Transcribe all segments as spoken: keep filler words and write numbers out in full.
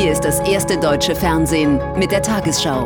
Hier ist das erste deutsche Fernsehen mit der Tagesschau.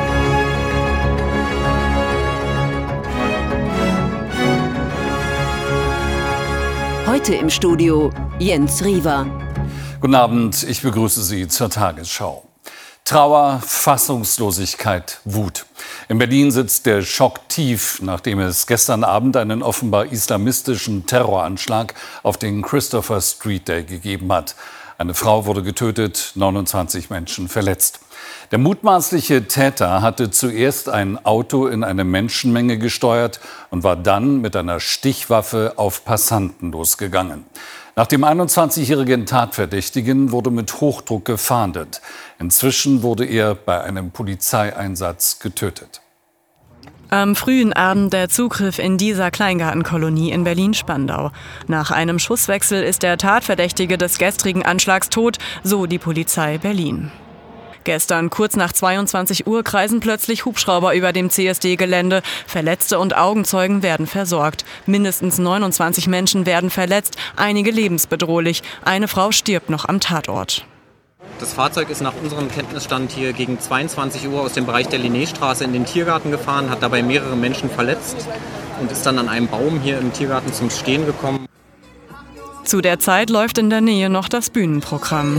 Heute im Studio Jens Riewer. Guten Abend, ich begrüße Sie zur Tagesschau. Trauer, Fassungslosigkeit, Wut. In Berlin sitzt der Schock tief, nachdem es gestern Abend einen offenbar islamistischen Terroranschlag auf den Christopher Street Day gegeben hat. Eine Frau wurde getötet, neunundzwanzig Menschen verletzt. Der mutmaßliche Täter hatte zuerst ein Auto in eine Menschenmenge gesteuert und war dann mit einer Stichwaffe auf Passanten losgegangen. Nach dem einundzwanzigjährigen Tatverdächtigen wurde mit Hochdruck gefahndet. Inzwischen wurde er bei einem Polizeieinsatz getötet. Am frühen Abend der Zugriff in dieser Kleingartenkolonie in Berlin-Spandau. Nach einem Schusswechsel ist der Tatverdächtige des gestrigen Anschlags tot, so die Polizei Berlin. Gestern kurz nach zweiundzwanzig Uhr kreisen plötzlich Hubschrauber über dem C S D-Gelände. Verletzte und Augenzeugen werden versorgt. Mindestens neunundzwanzig Menschen werden verletzt, einige lebensbedrohlich. Eine Frau stirbt noch am Tatort. Das Fahrzeug ist nach unserem Kenntnisstand hier gegen zweiundzwanzig Uhr aus dem Bereich der Linnéstraße in den Tiergarten gefahren, hat dabei mehrere Menschen verletzt und ist dann an einem Baum hier im Tiergarten zum Stehen gekommen. Zu der Zeit läuft in der Nähe noch das Bühnenprogramm.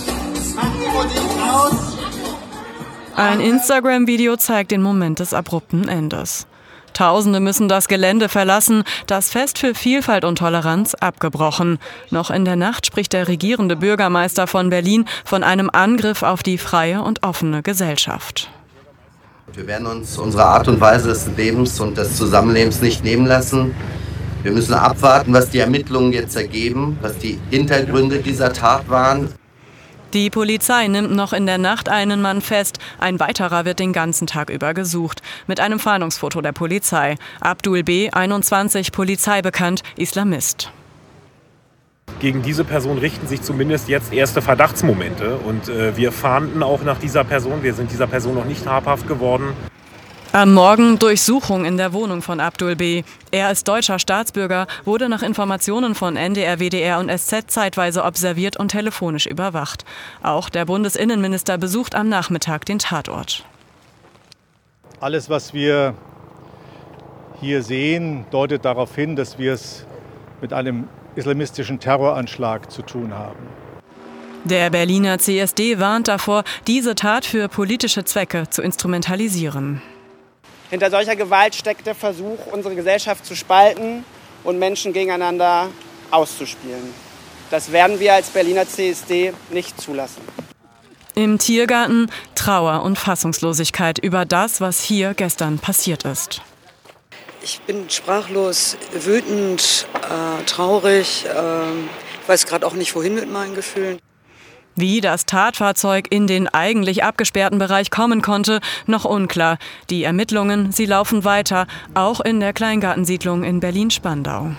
Ein Instagram-Video zeigt den Moment des abrupten Endes. Tausende müssen das Gelände verlassen, das Fest für Vielfalt und Toleranz abgebrochen. Noch in der Nacht spricht der regierende Bürgermeister von Berlin von einem Angriff auf die freie und offene Gesellschaft. Wir werden uns unsere Art und Weise des Lebens und des Zusammenlebens nicht nehmen lassen. Wir müssen abwarten, was die Ermittlungen jetzt ergeben, was die Hintergründe dieser Tat waren. Die Polizei nimmt noch in der Nacht einen Mann fest. Ein weiterer wird den ganzen Tag über gesucht. Mit einem Fahndungsfoto der Polizei. Abdul B., einundzwanzig, Polizei bekannt, Islamist. Gegen diese Person richten sich zumindest jetzt erste Verdachtsmomente. Und äh, wir fahnden auch nach dieser Person. Wir sind dieser Person noch nicht habhaft geworden. Am Morgen Durchsuchung in der Wohnung von Abdul B. Er ist deutscher Staatsbürger, wurde nach Informationen von N D R, W D R und S Z zeitweise observiert und telefonisch überwacht. Auch der Bundesinnenminister besucht am Nachmittag den Tatort. Alles, was wir hier sehen, deutet darauf hin, dass wir es mit einem islamistischen Terroranschlag zu tun haben. Der Berliner C S D warnt davor, diese Tat für politische Zwecke zu instrumentalisieren. Hinter solcher Gewalt steckt der Versuch, unsere Gesellschaft zu spalten und Menschen gegeneinander auszuspielen. Das werden wir als Berliner C S D nicht zulassen. Im Tiergarten Trauer und Fassungslosigkeit über das, was hier gestern passiert ist. Ich bin sprachlos, wütend, äh, traurig. Äh, ich weiß gerade auch nicht, wohin mit meinen Gefühlen. Wie das Tatfahrzeug in den eigentlich abgesperrten Bereich kommen konnte, noch unklar. Die Ermittlungen, sie laufen weiter, auch in der Kleingartensiedlung in Berlin-Spandau.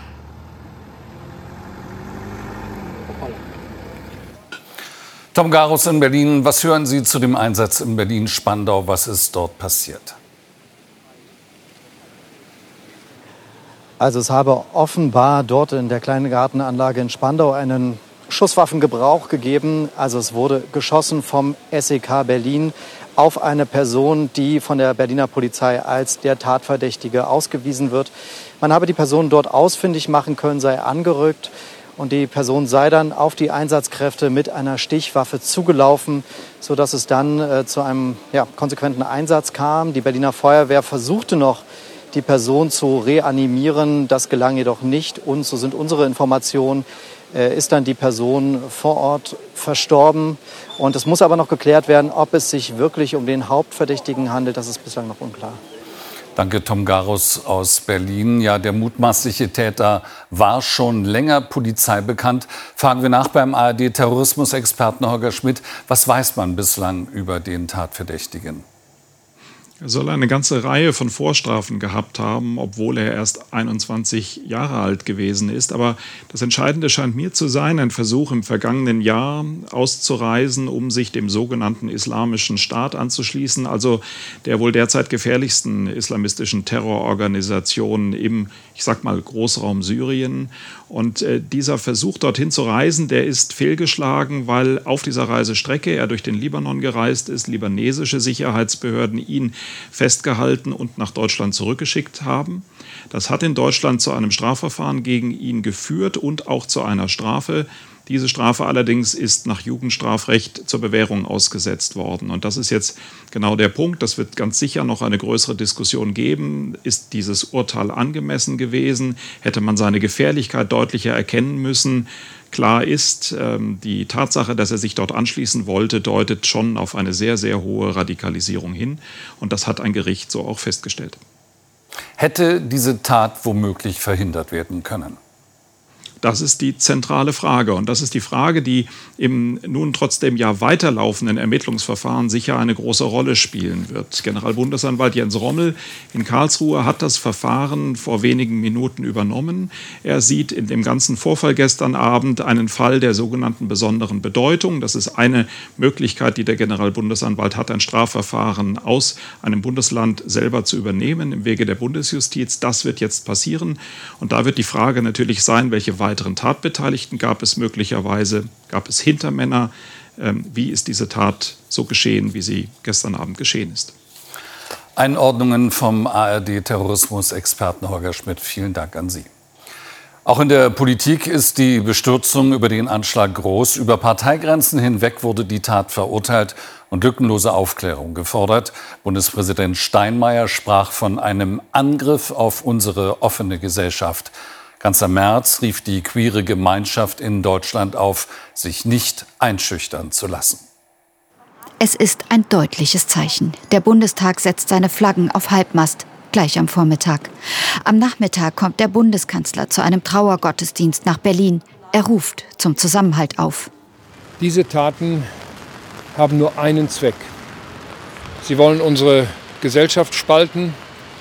Tom Garus in Berlin, was hören Sie zu dem Einsatz in Berlin-Spandau? Was ist dort passiert? Also es habe offenbar dort in der Kleingartenanlage in Spandau einen Schusswaffengebrauch gegeben. Also es wurde geschossen vom S E K Berlin auf eine Person, die von der Berliner Polizei als der Tatverdächtige ausgewiesen wird. Man habe die Person dort ausfindig machen können, sei angerückt und die Person sei dann auf die Einsatzkräfte mit einer Stichwaffe zugelaufen, sodass es dann äh, zu einem ja, konsequenten Einsatz kam. Die Berliner Feuerwehr versuchte noch, die Person zu reanimieren. Das gelang jedoch nicht. Und so sind unsere Informationen, ist dann die Person vor Ort verstorben. Und es muss aber noch geklärt werden, ob es sich wirklich um den Hauptverdächtigen handelt. Das ist bislang noch unklar. Danke, Tom Garus aus Berlin. Ja, der mutmaßliche Täter war schon länger Polizei bekannt. Fragen wir nach beim A R D-Terrorismusexperten Holger Schmidt. Was weiß man bislang über den Tatverdächtigen? Er soll eine ganze Reihe von Vorstrafen gehabt haben, obwohl er erst einundzwanzig Jahre alt gewesen ist. Aber das Entscheidende scheint mir zu sein, ein Versuch im vergangenen Jahr auszureisen, um sich dem sogenannten Islamischen Staat anzuschließen, also der wohl derzeit gefährlichsten islamistischen Terrororganisation im, ich sag mal, Großraum Syrien. Und äh, dieser Versuch, dorthin zu reisen, der ist fehlgeschlagen, weil auf dieser Reisestrecke er durch den Libanon gereist ist, libanesische Sicherheitsbehörden ihn festgehalten und nach Deutschland zurückgeschickt haben. Das hat in Deutschland zu einem Strafverfahren gegen ihn geführt und auch zu einer Strafe. Diese Strafe allerdings ist nach Jugendstrafrecht zur Bewährung ausgesetzt worden. Und das ist jetzt genau der Punkt. Das wird ganz sicher noch eine größere Diskussion geben. Ist dieses Urteil angemessen gewesen? Hätte man seine Gefährlichkeit deutlicher erkennen müssen? Klar ist, die Tatsache, dass er sich dort anschließen wollte, deutet schon auf eine sehr, sehr hohe Radikalisierung hin. Und das hat ein Gericht so auch festgestellt. Hätte diese Tat womöglich verhindert werden können? Das ist die zentrale Frage. Und das ist die Frage, die im nun trotzdem ja weiterlaufenden Ermittlungsverfahren sicher eine große Rolle spielen wird. Generalbundesanwalt Jens Rommel in Karlsruhe hat das Verfahren vor wenigen Minuten übernommen. Er sieht in dem ganzen Vorfall gestern Abend einen Fall der sogenannten besonderen Bedeutung. Das ist eine Möglichkeit, die der Generalbundesanwalt hat, ein Strafverfahren aus einem Bundesland selber zu übernehmen im Wege der Bundesjustiz. Das wird jetzt passieren. Und da wird die Frage natürlich sein, welche weiteren Tatbeteiligten gab es möglicherweise, gab es Hintermänner, ähm, wie ist diese Tat so geschehen, wie sie gestern Abend geschehen ist. Einordnungen vom A R D-Terrorismusexperten Holger Schmidt. Vielen Dank an Sie. Auch in der Politik ist die Bestürzung über den Anschlag groß. Über Parteigrenzen hinweg wurde die Tat verurteilt und lückenlose Aufklärung gefordert. Bundespräsident Steinmeier sprach von einem Angriff auf unsere offene Gesellschaft. Kanzler Merz rief die queere Gemeinschaft in Deutschland auf, sich nicht einschüchtern zu lassen. Es ist ein deutliches Zeichen. Der Bundestag setzt seine Flaggen auf Halbmast, gleich am Vormittag. Am Nachmittag kommt der Bundeskanzler zu einem Trauergottesdienst nach Berlin. Er ruft zum Zusammenhalt auf. Diese Taten haben nur einen Zweck. Sie wollen unsere Gesellschaft spalten.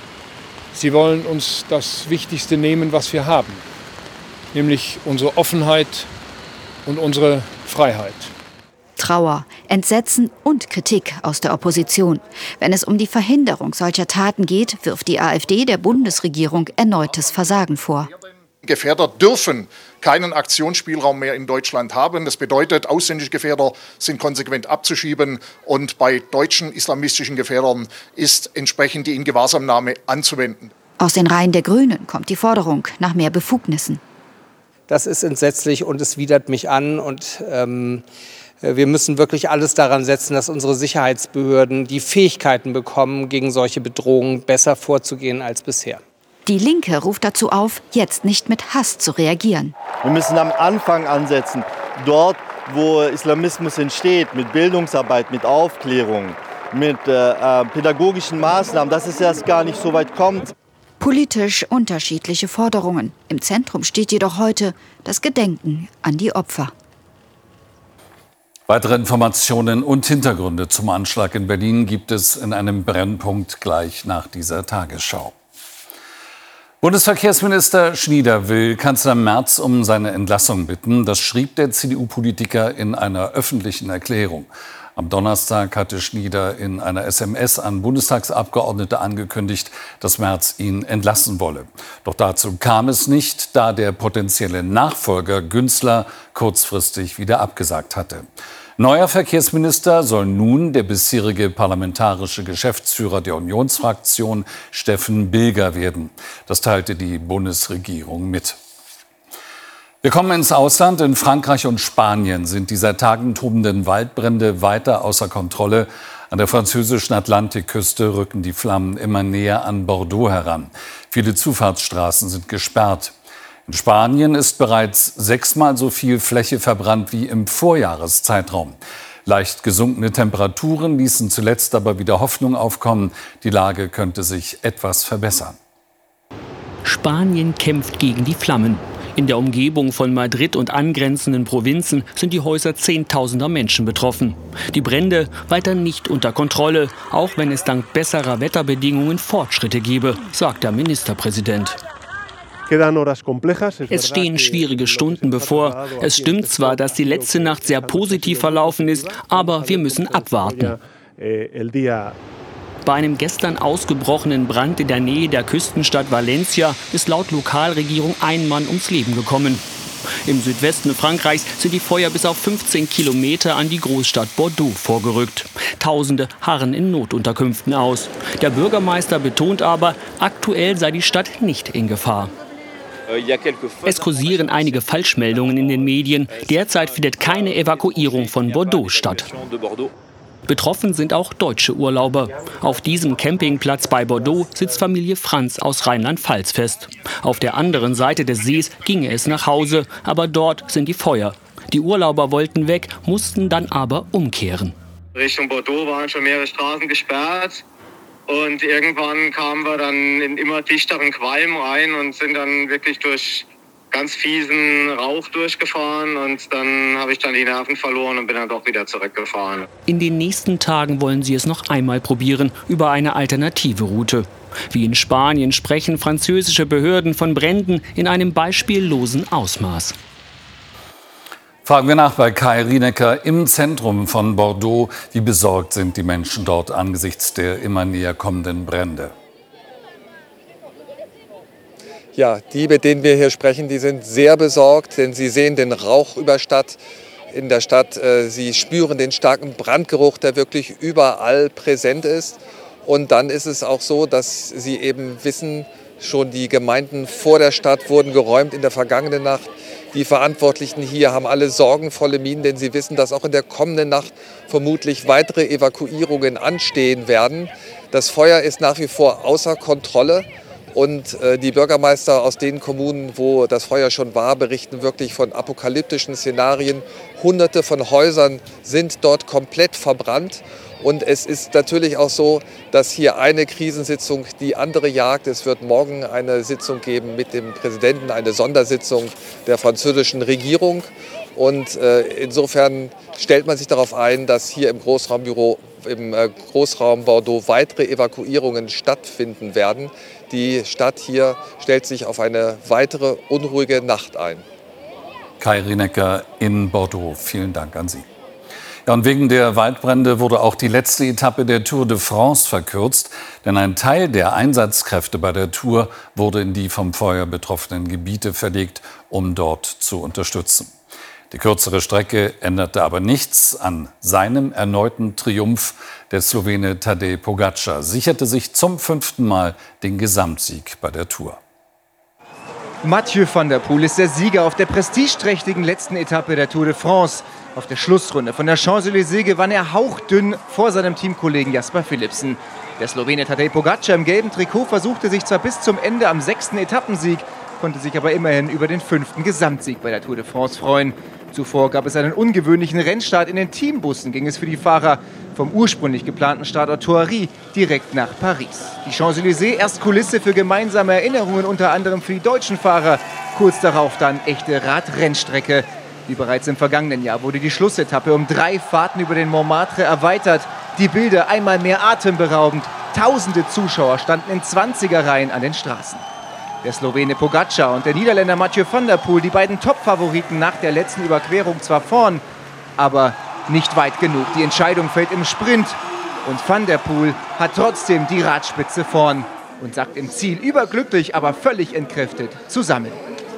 Sie wollen uns das Wichtigste nehmen, was wir haben, nämlich unsere Offenheit und unsere Freiheit. Trauer, Entsetzen und Kritik aus der Opposition. Wenn es um die Verhinderung solcher Taten geht, wirft die AfD der Bundesregierung erneutes Versagen vor. Gefährder dürfen keinen Aktionsspielraum mehr in Deutschland haben. Das bedeutet, ausländische Gefährder sind konsequent abzuschieben. Und bei deutschen islamistischen Gefährdern ist entsprechend die Ingewahrsamnahme anzuwenden. Aus den Reihen der Grünen kommt die Forderung nach mehr Befugnissen. Das ist entsetzlich und es widert mich an. Und ähm, wir müssen wirklich alles daran setzen, dass unsere Sicherheitsbehörden die Fähigkeiten bekommen, gegen solche Bedrohungen besser vorzugehen als bisher. Die Linke ruft dazu auf, jetzt nicht mit Hass zu reagieren. Wir müssen am Anfang ansetzen, dort, wo Islamismus entsteht, mit Bildungsarbeit, mit Aufklärung, mit äh, pädagogischen Maßnahmen, dass es erst gar nicht so weit kommt. Politisch unterschiedliche Forderungen. Im Zentrum steht jedoch heute das Gedenken an die Opfer. Weitere Informationen und Hintergründe zum Anschlag in Berlin gibt es in einem Brennpunkt gleich nach dieser Tagesschau. Bundesverkehrsminister Schnieder will Kanzler Merz um seine Entlassung bitten. Das schrieb der C D U-Politiker in einer öffentlichen Erklärung. Am Donnerstag hatte Schnieder in einer S M S an Bundestagsabgeordnete angekündigt, dass Merz ihn entlassen wolle. Doch dazu kam es nicht, da der potenzielle Nachfolger Günzler kurzfristig wieder abgesagt hatte. Neuer Verkehrsminister soll nun der bisherige parlamentarische Geschäftsführer der Unionsfraktion Steffen Bilger werden. Das teilte die Bundesregierung mit. Wir kommen ins Ausland. In Frankreich und Spanien sind die seit Tagen tobenden Waldbrände weiter außer Kontrolle. An der französischen Atlantikküste rücken die Flammen immer näher an Bordeaux heran. Viele Zufahrtsstraßen sind gesperrt. In Spanien ist bereits sechsmal so viel Fläche verbrannt wie im Vorjahreszeitraum. Leicht gesunkene Temperaturen ließen zuletzt aber wieder Hoffnung aufkommen. Die Lage könnte sich etwas verbessern. Spanien kämpft gegen die Flammen. In der Umgebung von Madrid und angrenzenden Provinzen sind die Häuser zehntausender Menschen betroffen. Die Brände weiter nicht unter Kontrolle, auch wenn es dank besserer Wetterbedingungen Fortschritte gebe, sagt der Ministerpräsident. Es stehen schwierige Stunden bevor. Es stimmt zwar, dass die letzte Nacht sehr positiv verlaufen ist, aber wir müssen abwarten. Bei einem gestern ausgebrochenen Brand in der Nähe der Küstenstadt Valencia ist laut Lokalregierung ein Mann ums Leben gekommen. Im Südwesten Frankreichs sind die Feuer bis auf fünfzehn Kilometer an die Großstadt Bordeaux vorgerückt. Tausende harren in Notunterkünften aus. Der Bürgermeister betont aber, aktuell sei die Stadt nicht in Gefahr. Es kursieren einige Falschmeldungen in den Medien. Derzeit findet keine Evakuierung von Bordeaux statt. Betroffen sind auch deutsche Urlauber. Auf diesem Campingplatz bei Bordeaux sitzt Familie Franz aus Rheinland-Pfalz fest. Auf der anderen Seite des Sees ginge es nach Hause, aber dort sind die Feuer. Die Urlauber wollten weg, mussten dann aber umkehren. Richtung Bordeaux waren schon mehrere Straßen gesperrt. Und irgendwann kamen wir dann in immer dichteren Qualm rein und sind dann wirklich durch ganz fiesen Rauch durchgefahren. Und dann habe ich dann die Nerven verloren und bin dann doch wieder zurückgefahren. In den nächsten Tagen wollen sie es noch einmal probieren, über eine alternative Route. Wie in Spanien sprechen französische Behörden von Bränden in einem beispiellosen Ausmaß. Fragen wir nach bei Kai Rienecker im Zentrum von Bordeaux. Wie besorgt sind die Menschen dort angesichts der immer näher kommenden Brände? Ja, die, mit denen wir hier sprechen, die sind sehr besorgt, denn sie sehen den Rauch über Stadt, in der Stadt. Sie spüren den starken Brandgeruch, der wirklich überall präsent ist. Und dann ist es auch so, dass sie eben wissen, schon die Gemeinden vor der Stadt wurden geräumt in der vergangenen Nacht. Die Verantwortlichen hier haben alle sorgenvolle Mienen, denn sie wissen, dass auch in der kommenden Nacht vermutlich weitere Evakuierungen anstehen werden. Das Feuer ist nach wie vor außer Kontrolle und äh, die Bürgermeister aus den Kommunen, wo das Feuer schon war, berichten wirklich von apokalyptischen Szenarien. Hunderte von Häusern sind dort komplett verbrannt. Und es ist natürlich auch so, dass hier eine Krisensitzung die andere jagt. Es wird morgen eine Sitzung geben mit dem Präsidenten, eine Sondersitzung der französischen Regierung. Und äh, insofern stellt man sich darauf ein, dass hier im Großraumbüro, im äh, Großraum Bordeaux weitere Evakuierungen stattfinden werden. Die Stadt hier stellt sich auf eine weitere unruhige Nacht ein. Kai Rienecker in Bordeaux. Vielen Dank an Sie. Ja, und wegen der Waldbrände wurde auch die letzte Etappe der Tour de France verkürzt. Denn ein Teil der Einsatzkräfte bei der Tour wurde in die vom Feuer betroffenen Gebiete verlegt, um dort zu unterstützen. Die kürzere Strecke änderte aber nichts an seinem erneuten Triumph. Der Slowene Tadej Pogačar sicherte sich zum fünften Mal den Gesamtsieg bei der Tour. Mathieu van der Poel ist der Sieger auf der prestigeträchtigen letzten Etappe der Tour de France. Auf der Schlussrunde von der Champs-Élysées gewann er hauchdünn vor seinem Teamkollegen Jasper Philipsen. Der Slowene Tadej Pogačar im gelben Trikot versuchte sich zwar bis zum Ende am sechsten Etappensieg, konnte sich aber immerhin über den fünften Gesamtsieg bei der Tour de France freuen. Zuvor gab es einen ungewöhnlichen Rennstart. In den Teambussen ging es für die Fahrer vom ursprünglich geplanten Standort Thoiry direkt nach Paris. Die Champs-Élysées erst Kulisse für gemeinsame Erinnerungen, unter anderem für die deutschen Fahrer. Kurz darauf dann echte Radrennstrecke. Wie bereits im vergangenen Jahr wurde die Schlussetappe um drei Fahrten über den Montmartre erweitert. Die Bilder einmal mehr atemberaubend. Tausende Zuschauer standen in Zwanzigerreihen an den Straßen. Der Slowene Pogačar und der Niederländer Mathieu van der Poel, die beiden Top-Favoriten nach der letzten Überquerung zwar vorn, aber nicht weit genug. Die Entscheidung fällt im Sprint und Van der Poel hat trotzdem die Radspitze vorn und sagt im Ziel überglücklich, aber völlig entkräftet zusammen.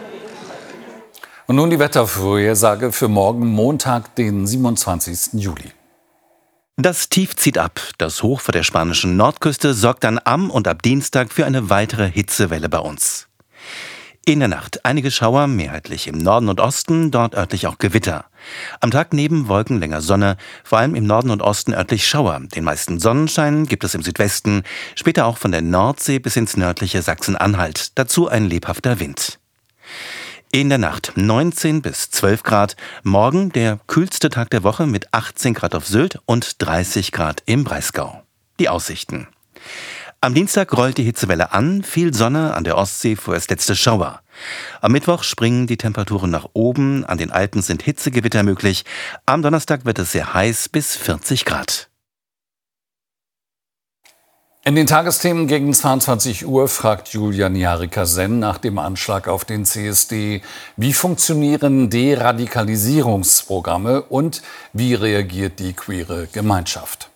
Und nun die Wettervorhersage für morgen Montag, den siebenundzwanzigsten Juli. Das Tief zieht ab. Das Hoch vor der spanischen Nordküste sorgt dann am und ab Dienstag für eine weitere Hitzewelle bei uns. In der Nacht einige Schauer, mehrheitlich im Norden und Osten, dort örtlich auch Gewitter. Am Tag neben Wolken länger Sonne, vor allem im Norden und Osten örtlich Schauer. Den meisten Sonnenschein gibt es im Südwesten, später auch von der Nordsee bis ins nördliche Sachsen-Anhalt. Dazu ein lebhafter Wind. In der Nacht neunzehn bis zwölf Grad, morgen der kühlste Tag der Woche mit achtzehn Grad auf Sylt und dreißig Grad im Breisgau. Die Aussichten. Am Dienstag rollt die Hitzewelle an, viel Sonne, an der Ostsee vorerst letzte Schauer. Am Mittwoch springen die Temperaturen nach oben, an den Alpen sind Hitzegewitter möglich. Am Donnerstag wird es sehr heiß bis vierzig Grad. In den Tagesthemen gegen zweiundzwanzig Uhr fragt Julian Jarika-Senn nach dem Anschlag auf den C S D. Wie funktionieren Deradikalisierungsprogramme und wie reagiert die queere Gemeinschaft?